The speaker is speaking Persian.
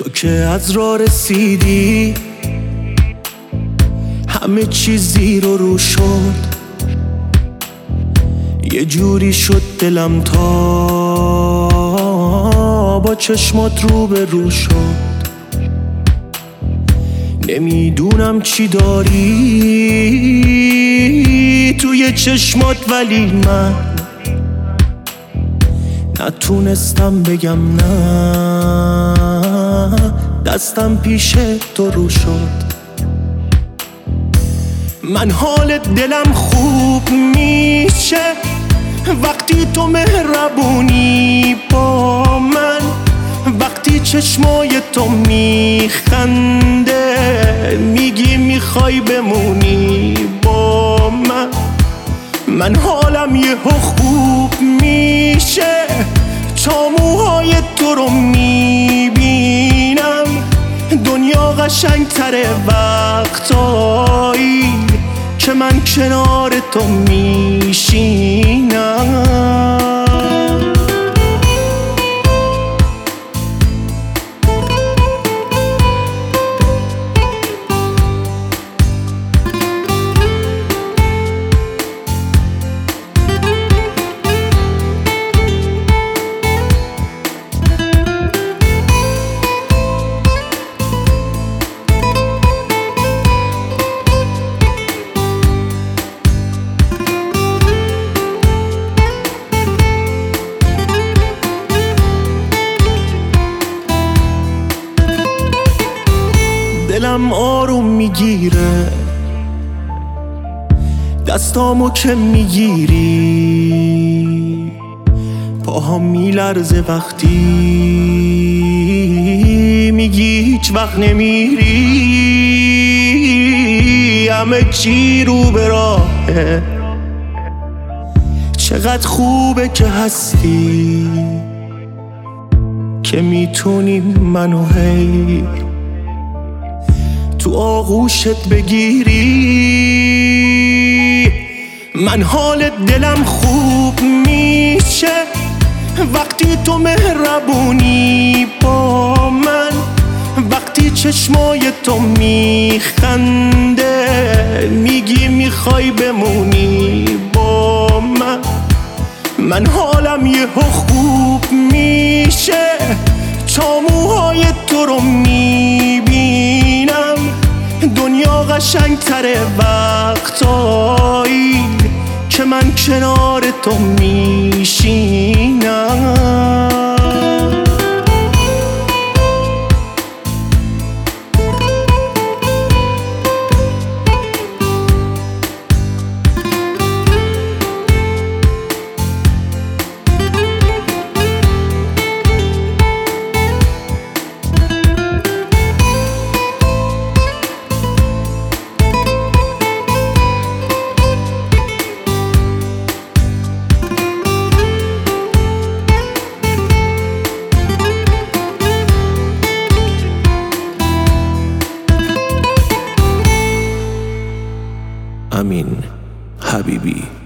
تو که از راه رسیدی همه چیز زیر و رو شد، یه جوری شد دلم تا با چشمات رو به رو شد. نمیدونم چی داری توی چشمات، ولی من نتونستم بگم نه، دستم پیش تو رو شد. من حال دلم خوب میشه وقتی تو مهربونی با من، وقتی چشمای تو میخنده میگی میخوای بمونی با من. من حالم یهو خوب میشه تا موهای تو رو میبینم، دنیا قشنگتره وقتایی که من کنار تو میشینم. دلم آروم میگیره دستامو که میگیری، پاهم میلرزه وقتی میگی هیچ وقت نمیری. همه چی رو به راهه، چقدر خوبه که هستی که میتونی منو هی تو آغوشت بگیری. من حال دلم خوب میشه وقتی تو مهربونی با من، وقتی چشمای تو میخنده میگی میخوای بمونی با من. من حالم یهو خوب میشه تا موهای تو رو میبینم، دنیا قشنگتره وقتایی که من کنار تو میشینم. امین حبیبی.